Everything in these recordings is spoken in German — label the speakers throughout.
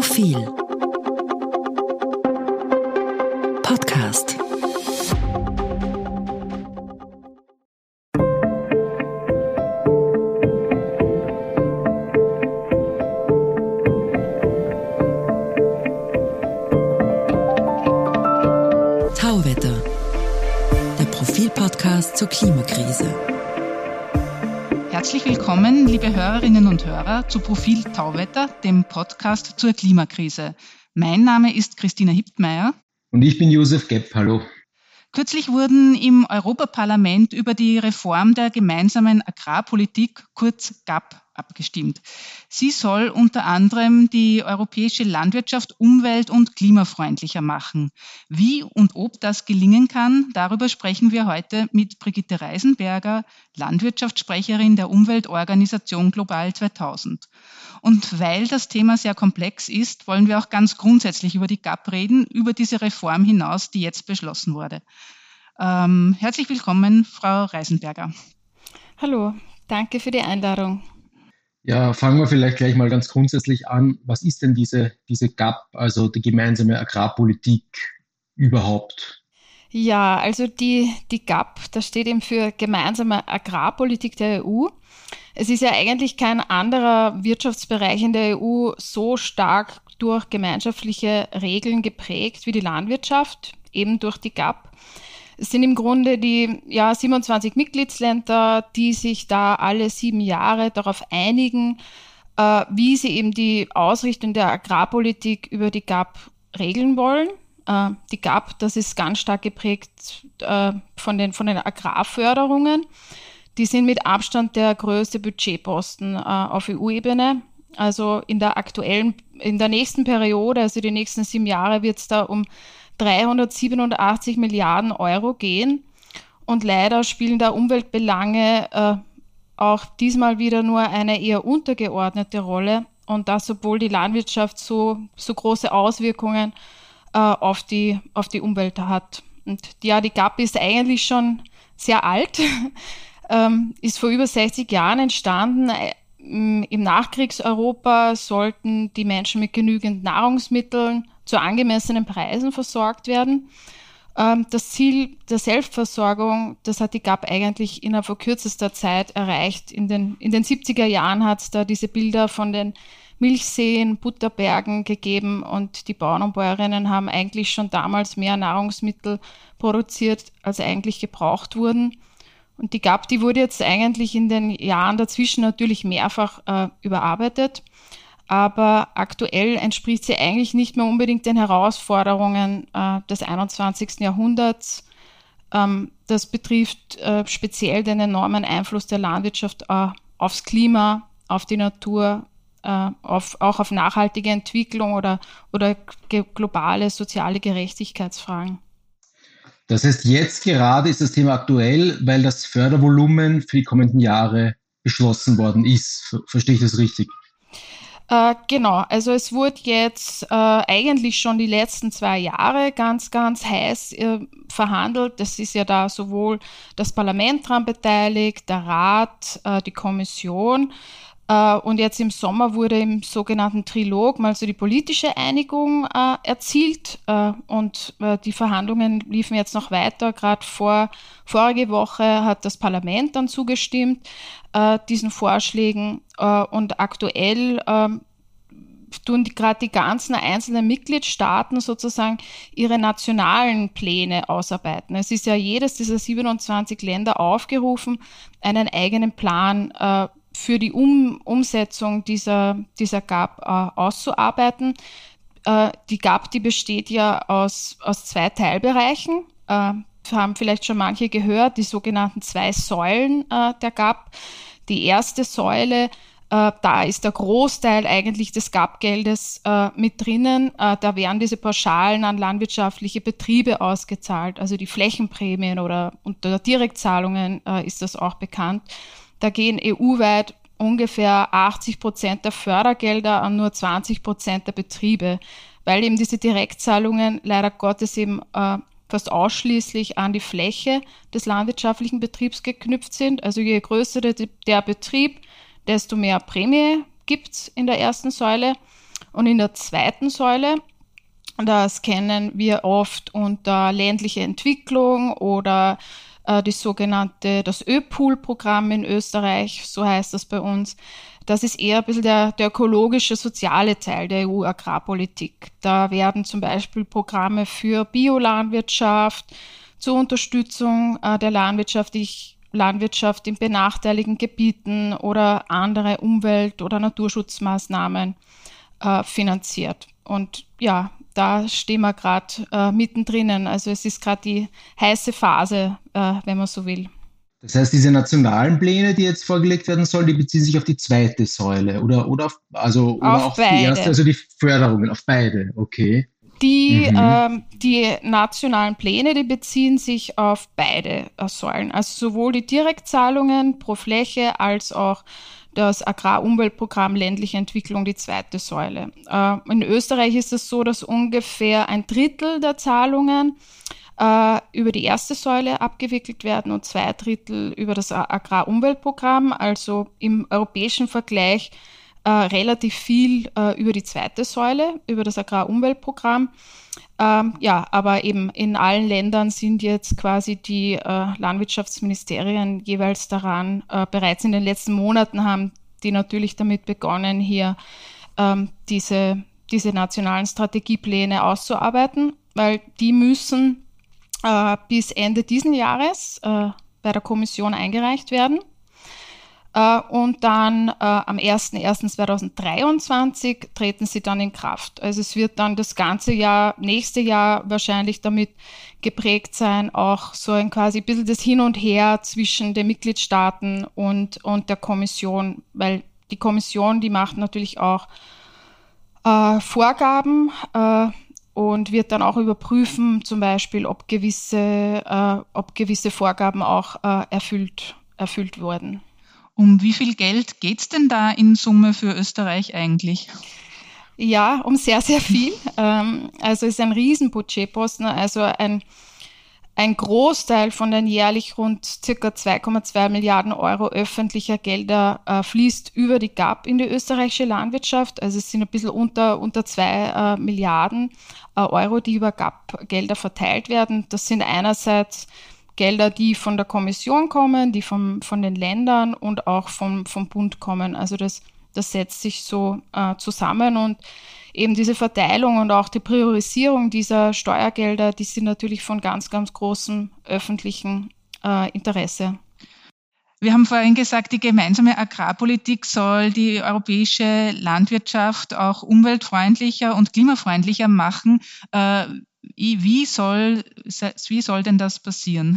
Speaker 1: Profil Podcast. Tauwetter, der Profil-Podcast zur Klimakrise.
Speaker 2: Herzlich willkommen, liebe Hörerinnen und Hörer, zu Profil Tauwetter, dem Podcast zur Klimakrise. Mein Name ist Christina Hiptmeier.
Speaker 3: Und ich bin Josef Gepp, hallo.
Speaker 2: Kürzlich wurden im Europaparlament über die Reform der gemeinsamen Agrarpolitik, kurz GAP, abgestimmt. Sie soll unter anderem die europäische Landwirtschaft umwelt- und klimafreundlicher machen. Wie und ob das gelingen kann, darüber sprechen wir heute mit Brigitte Reisenberger, Landwirtschaftssprecherin der Umweltorganisation Global 2000. Und weil das Thema sehr komplex ist, wollen wir auch ganz grundsätzlich über die GAP reden, über diese Reform hinaus, die jetzt beschlossen wurde. Herzlich willkommen, Frau Reisenberger.
Speaker 4: Hallo, danke für die Einladung.
Speaker 3: Ja, fangen wir vielleicht gleich mal ganz grundsätzlich an. Was ist denn diese GAP, also die gemeinsame Agrarpolitik überhaupt?
Speaker 4: Ja, also die GAP, das steht eben für Gemeinsame Agrarpolitik der EU. Es ist ja eigentlich kein anderer Wirtschaftsbereich in der EU so stark durch gemeinschaftliche Regeln geprägt wie die Landwirtschaft, eben durch die GAP. Es sind im Grunde die 27 Mitgliedsländer, die sich da alle 7 Jahre darauf einigen, wie sie eben die Ausrichtung der Agrarpolitik über die GAP regeln wollen. Die GAP, das ist ganz stark geprägt von den Agrarförderungen. Die sind mit Abstand der größte Budgetposten auf EU-Ebene. Also in der nächsten Periode, also die nächsten 7 Jahre, wird es da um 387 Milliarden Euro gehen. Und leider spielen da Umweltbelange auch diesmal wieder nur eine eher untergeordnete Rolle. Und das, obwohl die Landwirtschaft so große Auswirkungen auf die Umwelt hat. Und ja, die GAP ist eigentlich schon sehr alt, ist vor über 60 Jahren entstanden. Im Nachkriegseuropa sollten die Menschen mit genügend Nahrungsmitteln zu angemessenen Preisen versorgt werden. Das Ziel der Selbstversorgung, das hat die GAP eigentlich innerhalb von kürzester Zeit erreicht. In den 70er Jahren hat es da diese Bilder von den Milchseen, Butterbergen gegeben und die Bauern und Bäuerinnen haben eigentlich schon damals mehr Nahrungsmittel produziert, als eigentlich gebraucht wurden. Und die GAP, die wurde jetzt eigentlich in den Jahren dazwischen natürlich mehrfach überarbeitet. Aber aktuell entspricht sie eigentlich nicht mehr unbedingt den Herausforderungen des 21. Jahrhunderts. Das betrifft speziell den enormen Einfluss der Landwirtschaft aufs Klima, auf die Natur, auch auf nachhaltige Entwicklung oder globale soziale Gerechtigkeitsfragen.
Speaker 3: Das heißt, jetzt gerade ist das Thema aktuell, weil das Fördervolumen für die kommenden Jahre beschlossen worden ist. Verstehe ich das richtig?
Speaker 4: Genau, also es wurde jetzt eigentlich schon die letzten 2 Jahre ganz, ganz heiß verhandelt. Das ist ja da sowohl das Parlament dran beteiligt, der Rat, die Kommission. Und jetzt im Sommer wurde im sogenannten Trilog mal so die politische Einigung erzielt. Und die Verhandlungen liefen jetzt noch weiter. Gerade vorige Woche hat das Parlament dann zugestimmt, diesen Vorschlägen. Und aktuell tun gerade die ganzen einzelnen Mitgliedstaaten sozusagen ihre nationalen Pläne ausarbeiten. Es ist ja jedes dieser 27 Länder aufgerufen, einen eigenen Plan für die Umsetzung dieser GAP auszuarbeiten. Die GAP, die besteht ja aus 2 Teilbereichen. Haben vielleicht schon manche gehört, die sogenannten 2 Säulen der GAP. Die erste Säule, da ist der Großteil eigentlich des GAP-Geldes mit drinnen. Da werden diese Pauschalen an landwirtschaftliche Betriebe ausgezahlt, also die Flächenprämien oder unter Direktzahlungen ist das auch bekannt. Da gehen EU-weit ungefähr 80% der Fördergelder an nur 20% der Betriebe, weil eben diese Direktzahlungen leider Gottes eben fast ausschließlich an die Fläche des landwirtschaftlichen Betriebs geknüpft sind. Also je größer der Betrieb, desto mehr Prämie gibt es in der ersten Säule. Und in der zweiten Säule, das kennen wir oft unter ländliche Entwicklung oder das ÖPOOL-Programm in Österreich, so heißt das bei uns. Das ist eher ein bisschen der ökologische, soziale Teil der EU-Agrarpolitik. Da werden zum Beispiel Programme für Biolandwirtschaft, zur Unterstützung der Landwirtschaft in benachteiligten Gebieten oder andere Umwelt- oder Naturschutzmaßnahmen finanziert. Und ja, da stehen wir gerade mittendrin. Also es ist gerade die heiße Phase, wenn man so will.
Speaker 3: Das heißt, diese nationalen Pläne, die jetzt vorgelegt werden sollen, die beziehen sich auf die zweite Säule oder auf
Speaker 4: beide.
Speaker 3: Die erste, also die Förderungen, auf beide, okay.
Speaker 4: Die nationalen Pläne, die beziehen sich auf beide Säulen. Also sowohl die Direktzahlungen pro Fläche als auch das Agrarumweltprogramm ländliche Entwicklung, die zweite Säule. In Österreich ist es so, dass ungefähr 1/3 der Zahlungen über die erste Säule abgewickelt werden und 2/3 über das Agrarumweltprogramm, also im europäischen Vergleich relativ viel über die zweite Säule, über das Agrarumweltprogramm. Aber eben in allen Ländern sind jetzt quasi die Landwirtschaftsministerien jeweils daran, bereits in den letzten Monaten haben die natürlich damit begonnen, hier diese nationalen Strategiepläne auszuarbeiten, weil die müssen bis Ende diesen Jahres bei der Kommission eingereicht werden. Und dann am 01.01.2023 treten sie dann in Kraft. Also es wird dann das ganze nächste Jahr wahrscheinlich damit geprägt sein, auch so ein quasi ein bisschen das Hin und Her zwischen den Mitgliedstaaten und der Kommission, weil die Kommission, die macht natürlich auch Vorgaben und wird dann auch überprüfen, zum Beispiel, ob gewisse Vorgaben auch erfüllt wurden.
Speaker 2: Um wie viel Geld geht es denn da in Summe für Österreich eigentlich?
Speaker 4: Ja, um sehr, sehr viel. Also es ist ein Riesenbudgetposten. Also ein Großteil von den jährlich rund ca. 2,2 Milliarden Euro öffentlicher Gelder fließt über die GAP in die österreichische Landwirtschaft. Also es sind ein bisschen unter 2 Milliarden Euro, die über GAP-Gelder verteilt werden. Das sind einerseits Gelder, die von der Kommission kommen, die von den Ländern und auch vom Bund kommen. Also das setzt sich so zusammen und eben diese Verteilung und auch die Priorisierung dieser Steuergelder, die sind natürlich von ganz, ganz großem öffentlichen Interesse.
Speaker 2: Wir haben vorhin gesagt, die gemeinsame Agrarpolitik soll die europäische Landwirtschaft auch umweltfreundlicher und klimafreundlicher machen. Wie soll denn das passieren?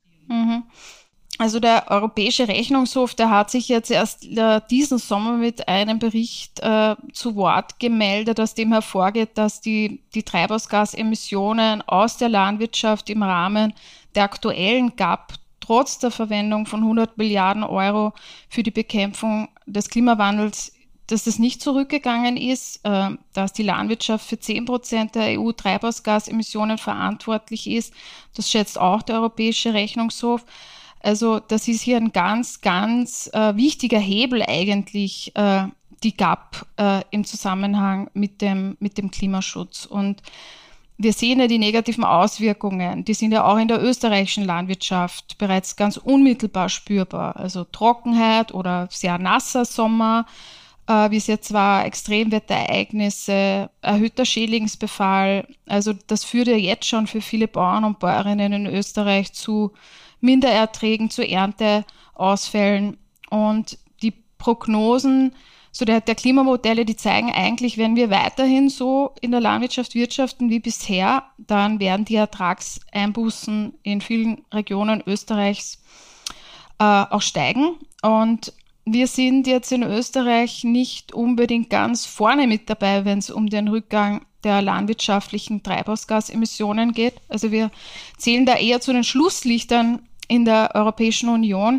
Speaker 4: Also der Europäische Rechnungshof, der hat sich jetzt erst diesen Sommer mit einem Bericht zu Wort gemeldet, aus dem hervorgeht, dass die Treibhausgasemissionen aus der Landwirtschaft im Rahmen der aktuellen GAP trotz der Verwendung von 100 Milliarden Euro für die Bekämpfung des Klimawandels, dass das nicht zurückgegangen ist, dass die Landwirtschaft für 10% der EU-Treibhausgasemissionen verantwortlich ist. Das schätzt auch der Europäische Rechnungshof. Also das ist hier ein ganz, ganz wichtiger Hebel eigentlich, die GAP im Zusammenhang mit dem Klimaschutz. Und wir sehen ja die negativen Auswirkungen, die sind ja auch in der österreichischen Landwirtschaft bereits ganz unmittelbar spürbar. Also Trockenheit oder sehr nasser Sommer, wie es jetzt war, Extremwetterereignisse, erhöhter Schädlingsbefall. Also das führt ja jetzt schon für viele Bauern und Bäuerinnen in Österreich zu Mindererträgen, zu Ernteausfällen. Und die Prognosen der Klimamodelle, die zeigen eigentlich, wenn wir weiterhin so in der Landwirtschaft wirtschaften wie bisher, dann werden die Ertragseinbußen in vielen Regionen Österreichs auch steigen. Und wir sind jetzt in Österreich nicht unbedingt ganz vorne mit dabei, wenn es um den Rückgang der landwirtschaftlichen Treibhausgasemissionen geht. Also wir zählen da eher zu den Schlusslichtern in der Europäischen Union.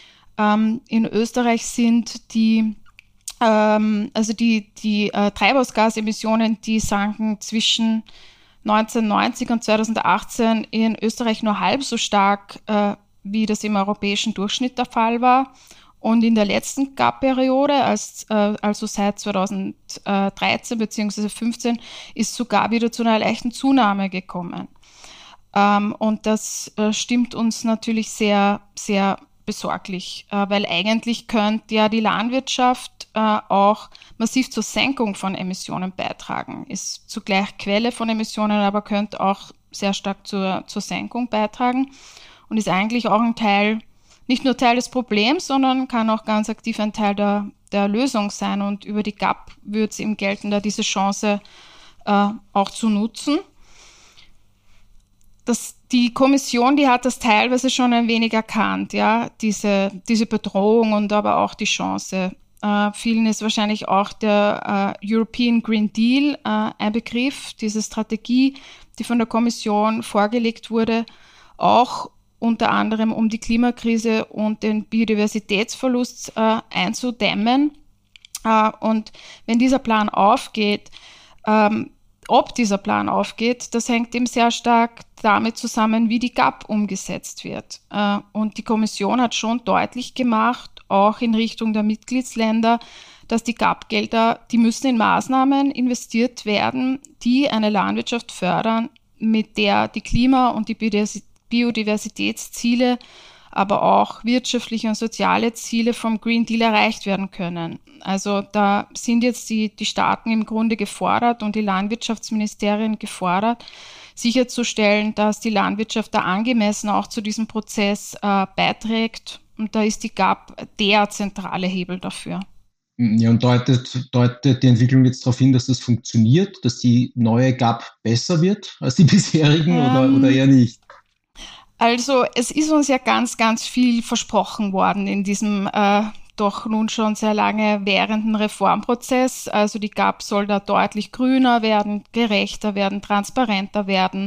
Speaker 4: In Österreich sind die Treibhausgasemissionen, die sanken zwischen 1990 und 2018 in Österreich nur halb so stark, wie das im europäischen Durchschnitt der Fall war. Und in der letzten GAP-Periode, also seit 2013 bzw. 2015, ist sogar wieder zu einer leichten Zunahme gekommen. Und das stimmt uns natürlich sehr, sehr besorglich, weil eigentlich könnte ja die Landwirtschaft auch massiv zur Senkung von Emissionen beitragen. Ist zugleich Quelle von Emissionen, aber könnte auch sehr stark zur Senkung beitragen und ist eigentlich auch nicht nur Teil des Problems, sondern kann auch ganz aktiv ein Teil der Lösung sein. Und über die GAP wird es ihm gelten, da diese Chance auch zu nutzen. Die Kommission, die hat das teilweise schon ein wenig erkannt, ja, diese Bedrohung und aber auch die Chance. Vielen ist wahrscheinlich auch der European Green Deal ein Begriff, diese Strategie, die von der Kommission vorgelegt wurde, auch unter anderem um die Klimakrise und den Biodiversitätsverlust einzudämmen. Und wenn dieser Plan aufgeht, ob dieser Plan aufgeht, das hängt eben sehr stark damit zusammen, wie die GAP umgesetzt wird. Und die Kommission hat schon deutlich gemacht, auch in Richtung der Mitgliedsländer, dass die GAP-Gelder, die müssen in Maßnahmen investiert werden, die eine Landwirtschaft fördern, mit der die Klima- und die Biodiversitätsziele, aber auch wirtschaftliche und soziale Ziele vom Green Deal erreicht werden können. Also da sind jetzt die Staaten im Grunde gefordert und die Landwirtschaftsministerien gefordert, sicherzustellen, dass die Landwirtschaft da angemessen auch zu diesem Prozess beiträgt. Und da ist die GAP der zentrale Hebel dafür.
Speaker 3: Ja, und deutet die Entwicklung jetzt darauf hin, dass das funktioniert, dass die neue GAP besser wird als die bisherigen oder eher nicht?
Speaker 4: Also es ist uns ja ganz, ganz viel versprochen worden in diesem doch nun schon sehr lange währenden Reformprozess. Also die GAP soll da deutlich grüner werden, gerechter werden, transparenter werden.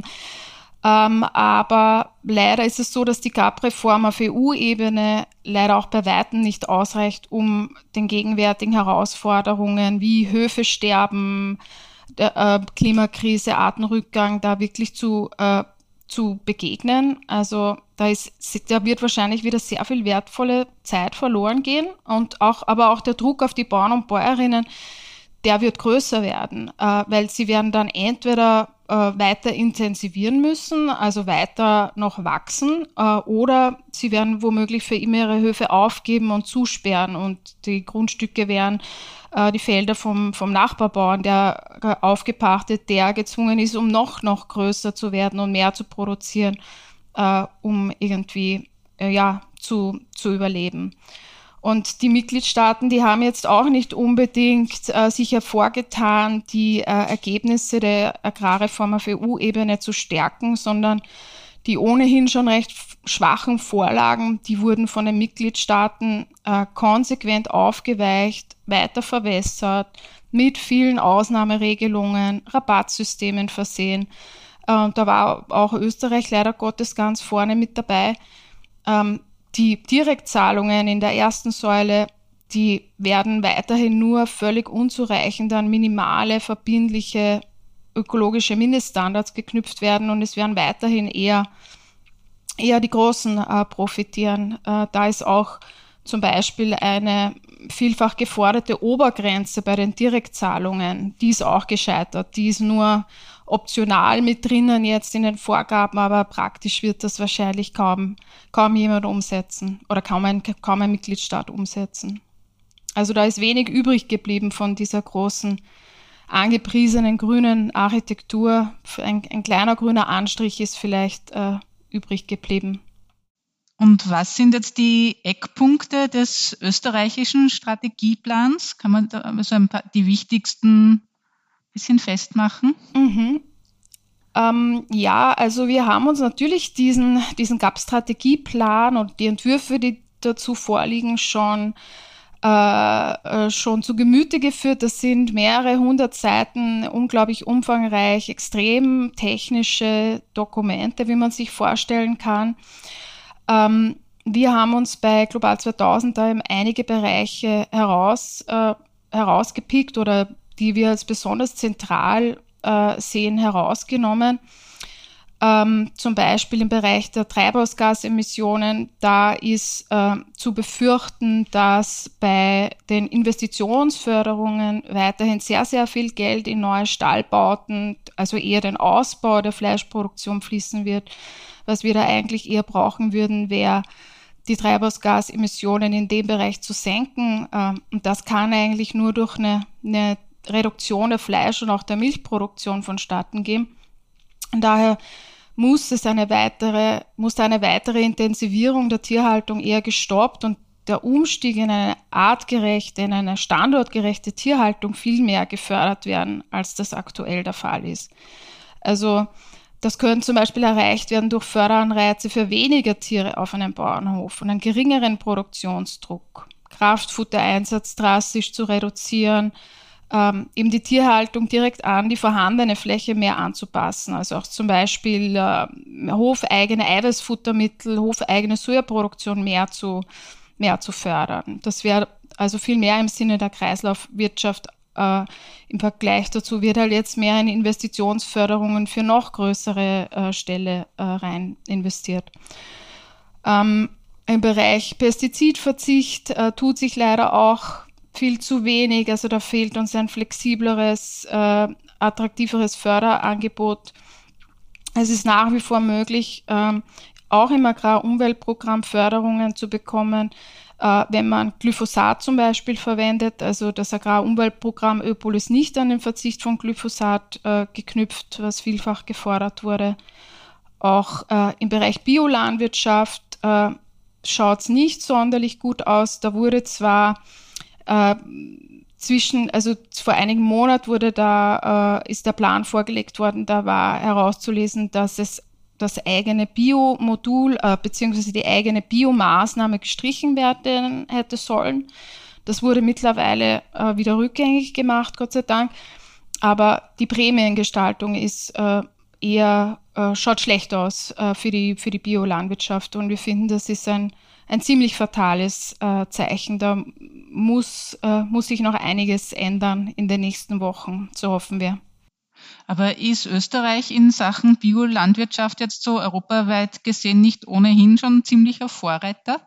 Speaker 4: Aber leider ist es so, dass die GAP-Reform auf EU-Ebene leider auch bei Weitem nicht ausreicht, um den gegenwärtigen Herausforderungen wie Höfesterben, Klimakrise, Artenrückgang da wirklich zu begegnen. Also da wird wahrscheinlich wieder sehr viel wertvolle Zeit verloren gehen aber auch der Druck auf die Bauern und Bäuerinnen, der wird größer werden, weil sie werden dann entweder weiter intensivieren müssen, also weiter noch wachsen, oder sie werden womöglich für immer ihre Höfe aufgeben und zusperren und die Grundstücke werden die Felder vom Nachbarbauern, der aufgepachtet, der gezwungen ist, um noch größer zu werden und mehr zu produzieren, um irgendwie zu überleben. Und die Mitgliedstaaten, die haben jetzt auch nicht unbedingt sich hervorgetan, die Ergebnisse der Agrarreform auf EU-Ebene zu stärken, sondern die ohnehin schon recht schwachen Vorlagen, die wurden von den Mitgliedstaaten konsequent aufgeweicht, weiter verwässert, mit vielen Ausnahmeregelungen, Rabattsystemen versehen. Da war auch Österreich leider Gottes ganz vorne mit dabei. Die Direktzahlungen in der ersten Säule, die werden weiterhin nur völlig unzureichend an minimale, verbindliche ökologische Mindeststandards geknüpft werden und es werden weiterhin eher die Großen profitieren. Da ist auch zum Beispiel eine vielfach geforderte Obergrenze bei den Direktzahlungen, die ist auch gescheitert. Die ist nur optional mit drinnen jetzt in den Vorgaben, aber praktisch wird das wahrscheinlich kaum jemand umsetzen oder kaum ein Mitgliedstaat umsetzen. Also da ist wenig übrig geblieben von dieser großen angepriesenen grünen Architektur. Ein kleiner grüner Anstrich ist vielleicht übrig geblieben.
Speaker 2: Und was sind jetzt die Eckpunkte des österreichischen Strategieplans? Kann man da so die wichtigsten bisschen festmachen?
Speaker 4: Mhm. Also wir haben uns natürlich diesen GAP-Strategieplan und die Entwürfe, die dazu vorliegen, schon zu Gemüte geführt. Das sind mehrere 100 Seiten, unglaublich umfangreich, extrem technische Dokumente, wie man sich vorstellen kann. Wir haben uns bei Global 2000 da eben einige Bereiche herausgepickt oder die wir als besonders zentral sehen, herausgenommen. Zum Beispiel im Bereich der Treibhausgasemissionen, da ist zu befürchten, dass bei den Investitionsförderungen weiterhin sehr, sehr viel Geld in neue Stallbauten, also eher den Ausbau der Fleischproduktion fließen wird. Was wir da eigentlich eher brauchen würden, wäre die Treibhausgasemissionen in dem Bereich zu senken. Und das kann eigentlich nur durch eine Reduktion der Fleisch- und auch der Milchproduktion vonstatten gehen. Und daher muss eine weitere Intensivierung der Tierhaltung eher gestoppt und der Umstieg in eine artgerechte, in eine standortgerechte Tierhaltung viel mehr gefördert werden, als das aktuell der Fall ist. Also das könnte zum Beispiel erreicht werden durch Förderanreize für weniger Tiere auf einem Bauernhof und einen geringeren Produktionsdruck, Kraftfuttereinsatz drastisch zu reduzieren, eben die Tierhaltung direkt an die vorhandene Fläche mehr anzupassen. Also auch zum Beispiel hofeigene Eiweißfuttermittel, hofeigene Sojaproduktion mehr zu fördern. Das wäre also viel mehr im Sinne der Kreislaufwirtschaft. Im Vergleich dazu wird halt jetzt mehr in Investitionsförderungen für noch größere Ställe rein investiert. Im Bereich Pestizidverzicht tut sich leider auch viel zu wenig. Also da fehlt uns ein flexibleres, attraktiveres Förderangebot. Es ist nach wie vor möglich, auch im Agrarumweltprogramm Förderungen zu bekommen, wenn man Glyphosat zum Beispiel verwendet. Also das Agrarumweltprogramm ÖPOL ist nicht an den Verzicht von Glyphosat geknüpft, was vielfach gefordert wurde. Auch im Bereich Biolandwirtschaft schaut es nicht sonderlich gut aus. Da wurde zwar vor einigen Monaten ist der Plan vorgelegt worden, da war herauszulesen, dass es das eigene Biomodul bzw. die eigene Biomaßnahme gestrichen werden hätte sollen. Das wurde mittlerweile wieder rückgängig gemacht, Gott sei Dank. Aber die Prämiengestaltung ist schaut schlecht aus für die Biolandwirtschaft. Und wir finden, das ist ein ziemlich fatales Zeichen. Da muss sich noch einiges ändern in den nächsten Wochen, so hoffen wir.
Speaker 2: Aber ist Österreich in Sachen Biolandwirtschaft jetzt so europaweit gesehen nicht ohnehin schon ziemlicher Vorreiter?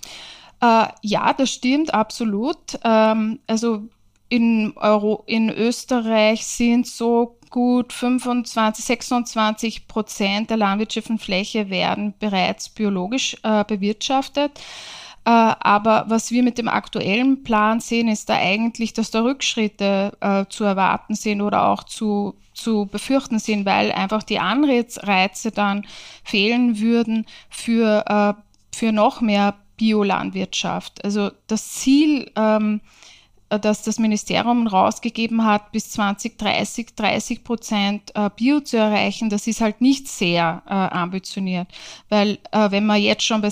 Speaker 4: Ja, das stimmt, absolut. Also in Österreich sind so gut 26% der landwirtschaftlichen Fläche werden bereits biologisch bewirtschaftet. Aber was wir mit dem aktuellen Plan sehen, ist da eigentlich, dass da Rückschritte zu erwarten sind oder auch zu befürchten sind, weil einfach die Anreize dann fehlen würden für noch mehr Biolandwirtschaft. Also das Ziel, das das Ministerium rausgegeben hat, bis 2030 30% Bio zu erreichen, das ist halt nicht sehr ambitioniert, weil wenn wir jetzt schon bei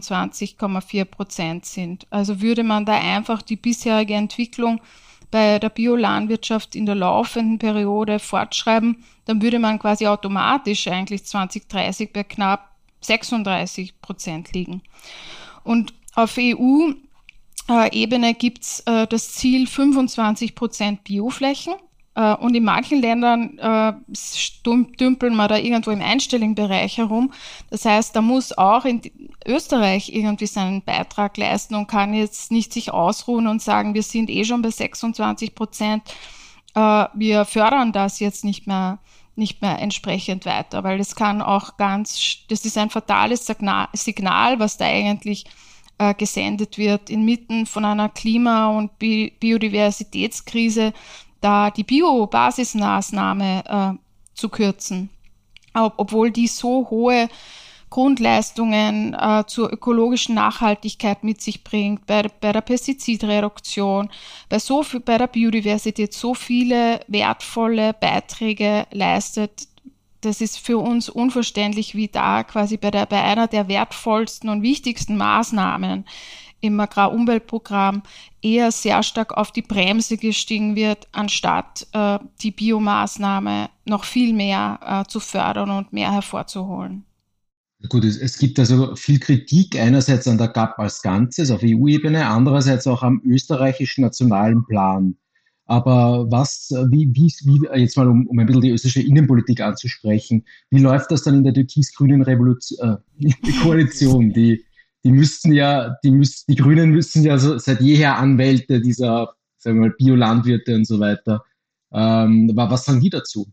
Speaker 4: 26,4% sind, also würde man da einfach die bisherige Entwicklung bei der Biolandwirtschaft in der laufenden Periode fortschreiben, dann würde man quasi automatisch eigentlich 2030 bei knapp 36% liegen. Und auf EU-Ebene gibt es das Ziel 25% Bioflächen. Und in manchen Ländern dümpeln wir da irgendwo im einstelligen Bereich herum. Das heißt, da muss auch in Österreich irgendwie seinen Beitrag leisten und kann jetzt nicht sich ausruhen und sagen, wir sind schon bei 26%. Wir fördern das jetzt nicht mehr entsprechend weiter, weil das ist ein fatales Signal, was da eigentlich gesendet wird inmitten von einer Klima- und Biodiversitätskrise, da die Bio-Basismaßnahme zu kürzen, obwohl die so hohe Grundleistungen zur ökologischen Nachhaltigkeit mit sich bringt, bei der Pestizidreduktion, bei der Biodiversität so viele wertvolle Beiträge leistet. Das ist für uns unverständlich, wie da quasi bei einer der wertvollsten und wichtigsten Maßnahmen im Agrarumweltprogramm eher sehr stark auf die Bremse gestiegen wird, anstatt die Biomaßnahme noch viel mehr zu fördern und mehr hervorzuholen.
Speaker 3: Gut, es gibt also viel Kritik einerseits an der GAP als Ganzes auf EU-Ebene, andererseits auch am österreichischen nationalen Plan. Aber wie jetzt mal um ein bisschen die österreichische Innenpolitik anzusprechen, wie läuft das dann in der türkis-grünen Koalition? Die Grünen müssen ja seit jeher Anwälte dieser, sagen wir mal, Biolandwirte und so weiter. Was sagen die dazu?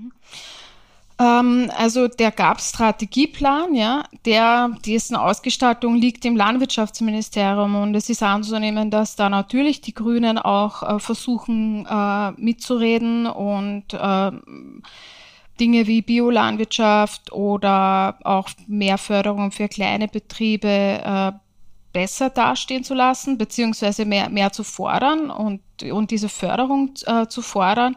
Speaker 4: Also der GAP-Strategieplan, ja, dessen Ausgestaltung liegt im Landwirtschaftsministerium, und es ist anzunehmen, dass da natürlich die Grünen auch versuchen mitzureden und Dinge wie Biolandwirtschaft oder auch mehr Förderung für kleine Betriebe besser dastehen zu lassen, beziehungsweise mehr zu fordern und diese Förderung zu fordern.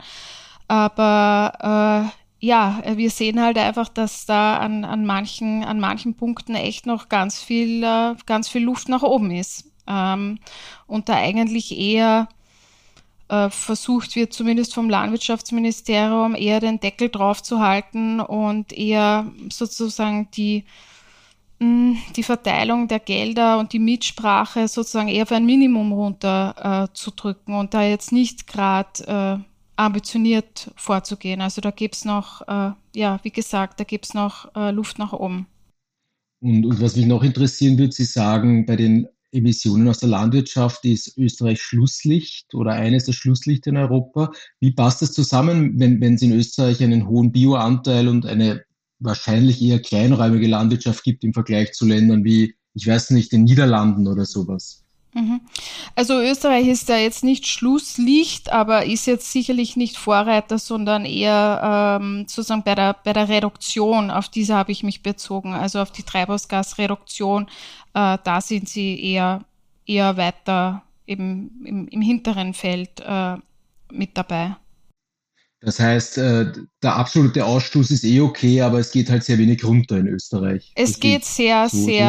Speaker 4: Aber ja, wir sehen halt einfach, dass da an manchen Punkten echt noch ganz viel Luft nach oben ist. Und da eigentlich eher versucht wird, zumindest vom Landwirtschaftsministerium, eher den Deckel drauf zu halten und eher sozusagen die Verteilung der Gelder und die Mitsprache sozusagen eher auf ein Minimum runter zu drücken und da jetzt nicht gerade ambitioniert vorzugehen. Also da gibt es noch, wie gesagt, da gibt es noch Luft nach oben.
Speaker 3: Und was mich noch interessieren würde, Sie sagen, bei den Emissionen aus der Landwirtschaft ist Österreich Schlusslicht oder eines der Schlusslichter in Europa. Wie passt das zusammen, wenn es in Österreich einen hohen Bioanteil und eine wahrscheinlich eher kleinräumige Landwirtschaft gibt im Vergleich zu Ländern wie, ich weiß nicht, den Niederlanden oder sowas?
Speaker 4: Also Österreich ist da jetzt nicht Schlusslicht, aber ist jetzt sicherlich nicht Vorreiter, sondern eher sozusagen bei der Reduktion, auf diese habe ich mich bezogen, also auf die Treibhausgasreduktion, da sind sie eher weiter eben im hinteren Feld mit dabei.
Speaker 3: Das heißt, der absolute Ausstoß ist okay, aber es geht halt sehr wenig runter in Österreich.
Speaker 4: Es geht sehr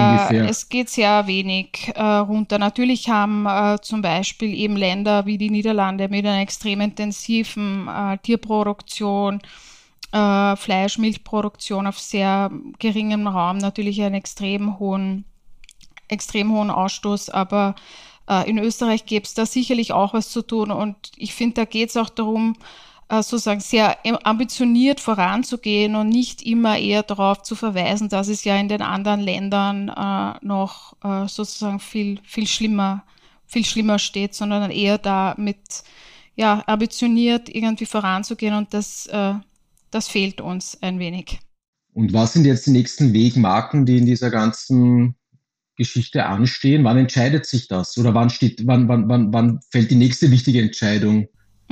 Speaker 4: wenig runter. Natürlich haben zum Beispiel eben Länder wie die Niederlande mit einer extrem intensiven Tierproduktion, Fleisch-, Milchproduktion auf sehr geringem Raum natürlich einen extrem hohen Ausstoß, aber in Österreich gäbe es da sicherlich auch was zu tun, und ich finde, da geht es auch darum, sozusagen sehr ambitioniert voranzugehen und nicht immer eher darauf zu verweisen, dass es ja in den anderen Ländern noch sozusagen viel schlimmer steht, sondern eher da mit ambitioniert irgendwie voranzugehen, und das fehlt uns ein wenig.
Speaker 3: Und was sind jetzt die nächsten Wegmarken, die in dieser ganzen Geschichte anstehen? Wann entscheidet sich das? Oder wann fällt die nächste wichtige Entscheidung?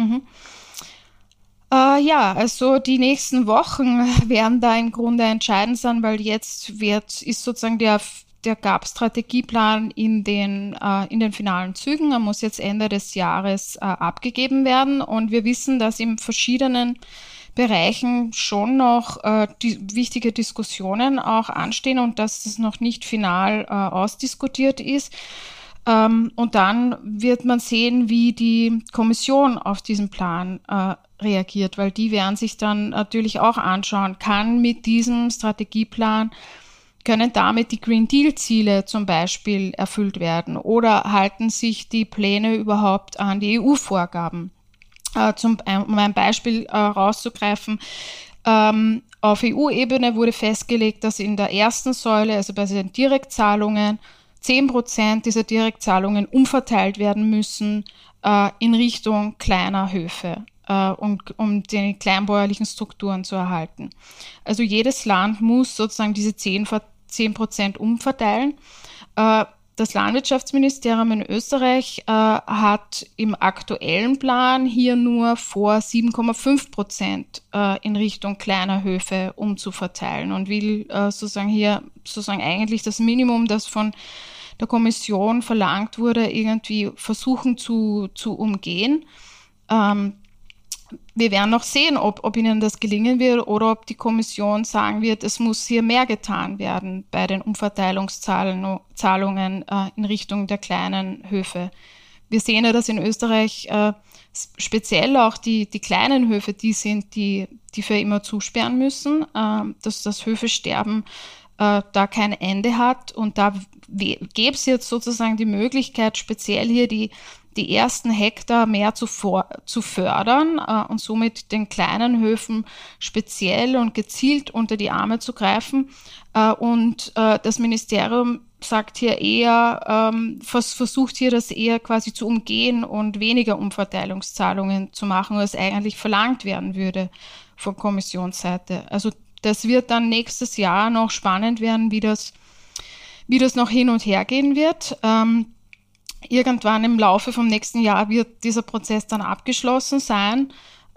Speaker 4: Also die nächsten Wochen werden da im Grunde entscheidend sein, weil jetzt ist sozusagen der GAP-Strategieplan in den finalen Zügen. Er muss jetzt Ende des Jahres abgegeben werden, und wir wissen, dass in verschiedenen Bereichen schon noch wichtige Diskussionen auch anstehen und dass das noch nicht final ausdiskutiert ist. Und dann wird man sehen, wie die Kommission auf diesen Plan reagiert, weil die werden sich dann natürlich auch anschauen, mit diesem Strategieplan, können damit die Green Deal-Ziele zum Beispiel erfüllt werden, oder halten sich die Pläne überhaupt an die EU-Vorgaben? Um ein Beispiel rauszugreifen, auf EU-Ebene wurde festgelegt, dass in der ersten Säule, also bei den Direktzahlungen, 10% dieser Direktzahlungen umverteilt werden müssen in Richtung kleiner Höfe, um die kleinbäuerlichen Strukturen zu erhalten. Also jedes Land muss sozusagen diese 10% umverteilen. Das Landwirtschaftsministerium in Österreich hat im aktuellen Plan hier nur vor, 7,5% in Richtung kleiner Höfe umzuverteilen, und will sozusagen eigentlich das Minimum, das von der Kommission verlangt wurde, irgendwie versuchen zu umgehen. Wir werden noch sehen, ob ihnen das gelingen wird oder ob die Kommission sagen wird, es muss hier mehr getan werden bei den Umverteilungszahlungen in Richtung der kleinen Höfe. Wir sehen ja, dass in Österreich speziell auch die kleinen Höfe die sind, die für immer zusperren müssen, dass das Höfesterben da kein Ende hat, und da gäbe es jetzt sozusagen die Möglichkeit, speziell hier die die ersten Hektar mehr zu fördern und somit den kleinen Höfen speziell und gezielt unter die Arme zu greifen. Und das Ministerium sagt hier eher, versucht hier das eher quasi zu umgehen und weniger Umverteilungszahlungen zu machen, als eigentlich verlangt werden würde von Kommissionsseite. Also das wird dann nächstes Jahr noch spannend werden, wie das noch hin und her gehen wird. Irgendwann im Laufe vom nächsten Jahr wird dieser Prozess dann abgeschlossen sein.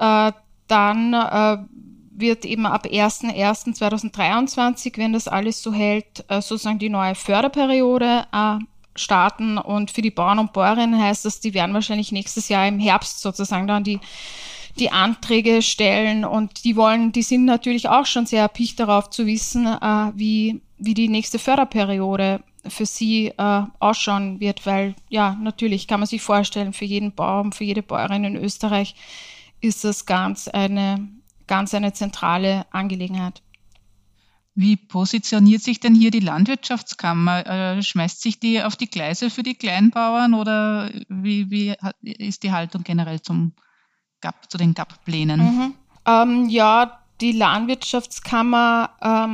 Speaker 4: Dann wird eben ab 01.01.2023, wenn das alles so hält, sozusagen die neue Förderperiode starten. Und für die Bauern und Bäuerinnen heißt das, die werden wahrscheinlich nächstes Jahr im Herbst sozusagen dann die Anträge stellen. Und die sind natürlich auch schon sehr erpicht darauf zu wissen, wie die nächste Förderperiode für sie ausschauen wird, weil ja, natürlich kann man sich vorstellen, für jeden Bauern, für jede Bäuerin in Österreich ist das ganz eine zentrale Angelegenheit.
Speaker 2: Wie positioniert sich denn hier die Landwirtschaftskammer? Schmeißt sich die auf die Gleise für die Kleinbauern oder wie ist die Haltung generell zu den GAP-Plänen?
Speaker 4: Ja, die Landwirtschaftskammer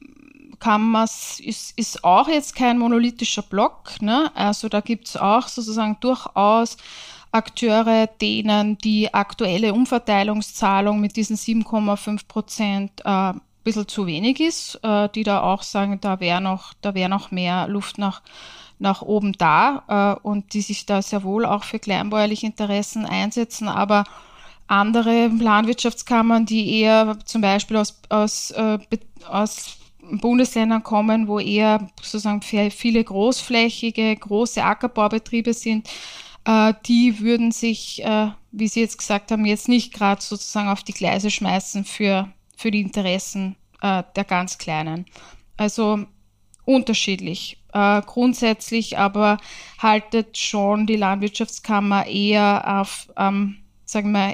Speaker 4: ist auch jetzt kein monolithischer Block, ne? Also da gibt es auch sozusagen durchaus Akteure, denen die aktuelle Umverteilungszahlung mit diesen 7,5% ein bisschen zu wenig ist, die da auch sagen, da wäre noch mehr Luft nach oben da und die sich da sehr wohl auch für kleinbäuerliche Interessen einsetzen, aber andere Landwirtschaftskammern, die eher zum Beispiel aus Bundesländern kommen, wo eher sozusagen viele große Ackerbaubetriebe sind, die würden sich, wie Sie jetzt gesagt haben, jetzt nicht gerade sozusagen auf die Gleise schmeißen für die Interessen der ganz Kleinen. Also unterschiedlich. Grundsätzlich aber haltet schon die Landwirtschaftskammer eher auf sagen wir,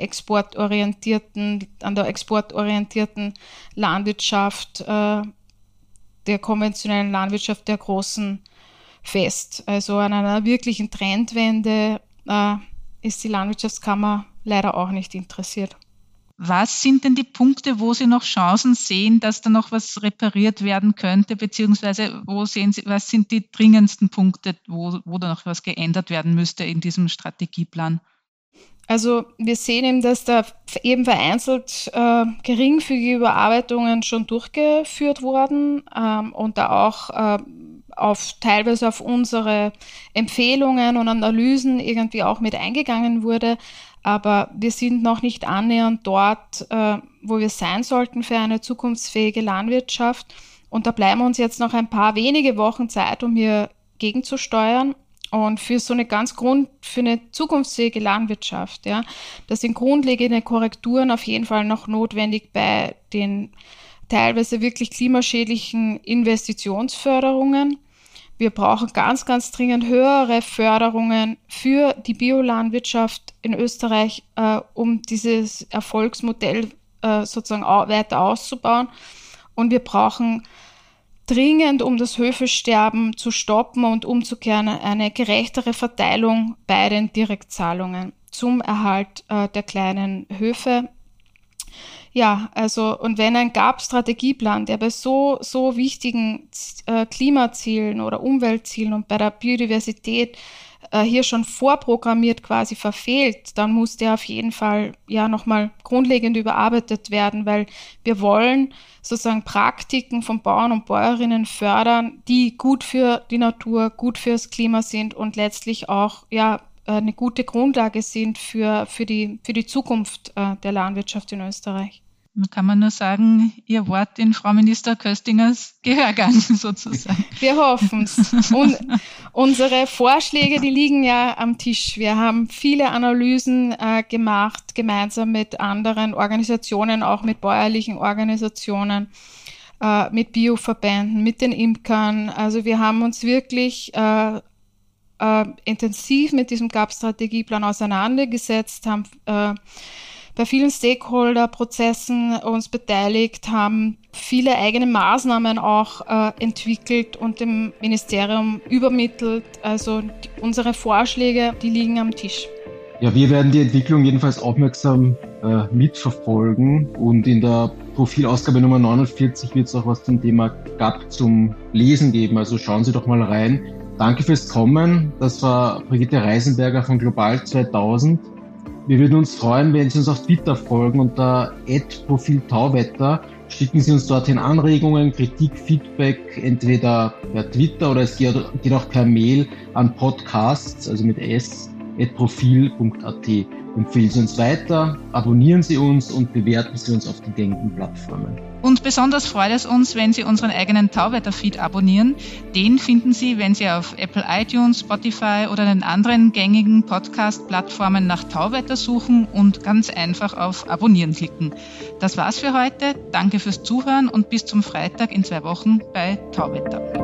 Speaker 4: an der exportorientierten Landwirtschaft, der konventionellen Landwirtschaft der Großen fest. Also an einer wirklichen Trendwende ist die Landwirtschaftskammer leider auch nicht interessiert.
Speaker 2: Was sind denn die Punkte, wo Sie noch Chancen sehen, dass da noch was repariert werden könnte, beziehungsweise wo sehen Sie, was sind die dringendsten Punkte, wo da noch was geändert werden müsste in diesem Strategieplan?
Speaker 4: Also wir sehen eben, dass da eben vereinzelt geringfügige Überarbeitungen schon durchgeführt wurden und da auch teilweise auf unsere Empfehlungen und Analysen irgendwie auch mit eingegangen wurde. Aber wir sind noch nicht annähernd dort, wo wir sein sollten für eine zukunftsfähige Landwirtschaft. Und da bleiben uns jetzt noch ein paar wenige Wochen Zeit, um hier gegenzusteuern. Und für für eine zukunftsfähige Landwirtschaft, ja, da sind grundlegende Korrekturen auf jeden Fall noch notwendig bei den teilweise wirklich klimaschädlichen Investitionsförderungen. Wir brauchen ganz, ganz dringend höhere Förderungen für die Biolandwirtschaft in Österreich, um dieses Erfolgsmodell sozusagen weiter auszubauen. Und wir brauchen dringend, um das Höfesterben zu stoppen und umzukehren, eine gerechtere Verteilung bei den Direktzahlungen zum Erhalt der kleinen Höfe. Ja, also und wenn ein GAP-Strategieplan, der bei so wichtigen Klimazielen oder Umweltzielen und bei der Biodiversität hier schon vorprogrammiert quasi verfehlt, dann muss der auf jeden Fall ja nochmal grundlegend überarbeitet werden, weil wir wollen sozusagen Praktiken von Bauern und Bäuerinnen fördern, die gut für die Natur, gut fürs Klima sind und letztlich auch ja eine gute Grundlage sind für die Zukunft der Landwirtschaft in Österreich.
Speaker 2: Dann kann man nur sagen, Ihr Wort in Frau Minister Köstingers Gehörgang sozusagen.
Speaker 4: Wir hoffen's. Und unsere Vorschläge, die liegen ja am Tisch. Wir haben viele Analysen gemacht, gemeinsam mit anderen Organisationen, auch mit bäuerlichen Organisationen, mit Bioverbänden, mit den Imkern. Also wir haben uns wirklich intensiv mit diesem GAP-Strategieplan auseinandergesetzt, haben bei vielen Stakeholder-Prozessen uns beteiligt, haben viele eigene Maßnahmen auch entwickelt und dem Ministerium übermittelt. Also unsere Vorschläge, die liegen am Tisch.
Speaker 3: Ja, wir werden die Entwicklung jedenfalls aufmerksam mitverfolgen und in der Profilausgabe Nummer 49 wird es auch was zum Thema GAP zum Lesen geben. Also schauen Sie doch mal rein. Danke fürs Kommen. Das war Brigitte Reisenberger von Global 2000. Wir würden uns freuen, wenn Sie uns auf Twitter folgen unter @profiltauwetter. Schicken Sie uns dorthin Anregungen, Kritik, Feedback, entweder per Twitter oder es geht auch per Mail an podcasts, also mit s@profil.at. Empfehlen Sie uns weiter, abonnieren Sie uns und bewerten Sie uns auf den gängigen Plattformen.
Speaker 2: Und besonders freut es uns, wenn Sie unseren eigenen Tauwetter-Feed abonnieren. Den finden Sie, wenn Sie auf Apple iTunes, Spotify oder den anderen gängigen Podcast-Plattformen nach Tauwetter suchen und ganz einfach auf Abonnieren klicken. Das war's für heute. Danke fürs Zuhören und bis zum Freitag in 2 Wochen bei Tauwetter.